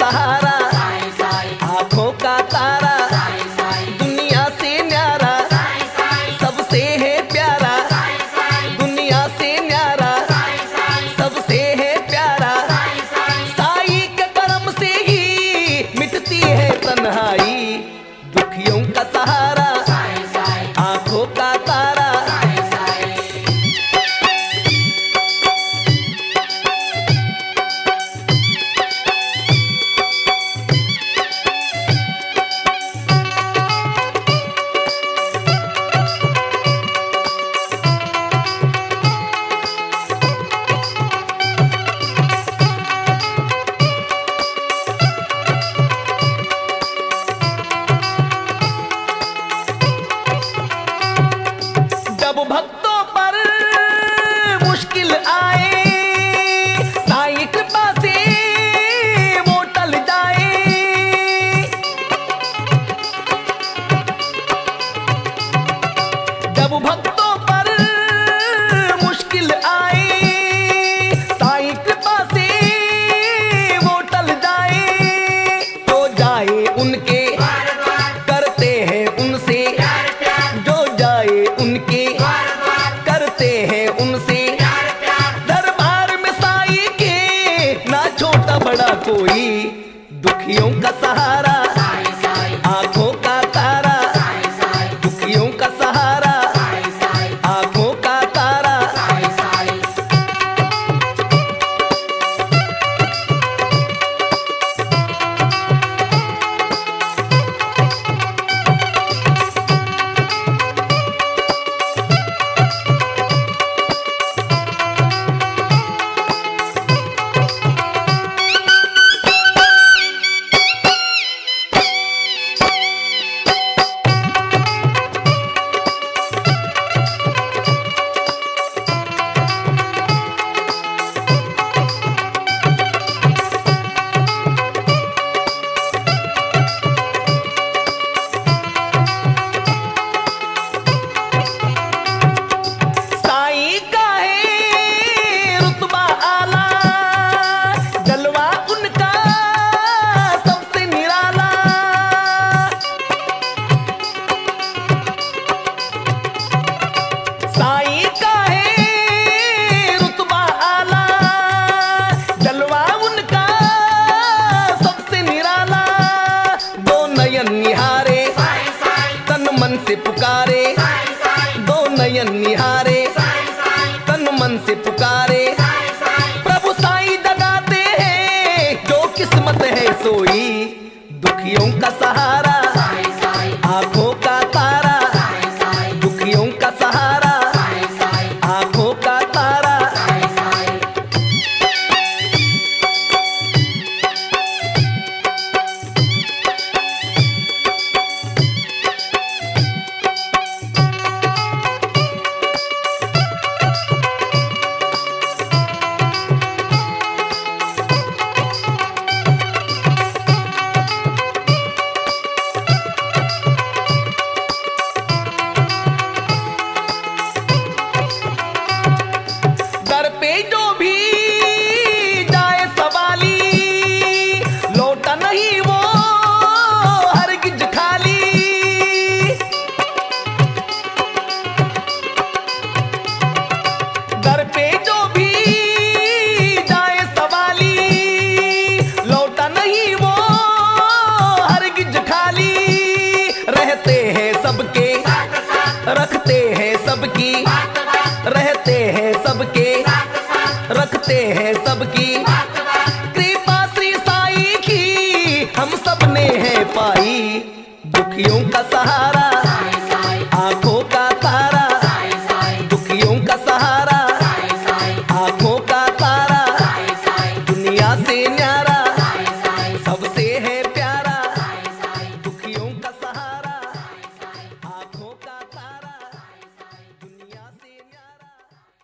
सहारा, आंखों का तारा, दुनिया से न्यारा, सबसे है प्यारा, दुनिया से न्यारा, सबसे है प्यारा। साईं के करम से ही मिटती है तन्हाई, दुखियों का सहारा, आंखों का तारा। जब भक्तों पर मुश्किल आए, साईं कृपा से वो टल जाए। जब भक्तों पर मुश्किल आए, साईं कृपा से वो टल जाए। तो जाए उनके करते हैं उनसे, जो जाए उनके करते हैं उनसे। दरबार में साईं के ना छोटा बड़ा कोई, दुखियों का सहारा, आंखों का तारा, दुखियों का सहारा, आंखों का तारा। साईं का है रुतबा आला, जलवा उनका सबसे निराला। साईं का है रुतबा आला, जलवा उनका सबसे निराला। दो नयन निहारे, तन मन से पुकारे, दो नयन निहारे, तन मन से पुकारे। प्रभु साईं जगाते हैं जो किस्मत है सोई, दुखियों का सहारा, आंखों का तारा, दुखियों का सहारा, आंखों का तारा। दर पे जो भी जाए सवाली, लौटा नहीं वो हरगिज खाली। दर पे जो भी जाए सवाली, लौटा नहीं वो हरगिज खाली। रहते हैं सबके, रखते हैं सबकी, रहते हैं सबके, रखते हैं सबकी। कृपा श्री साईं की हम सब ने है पाई, दुखियों का सहारा।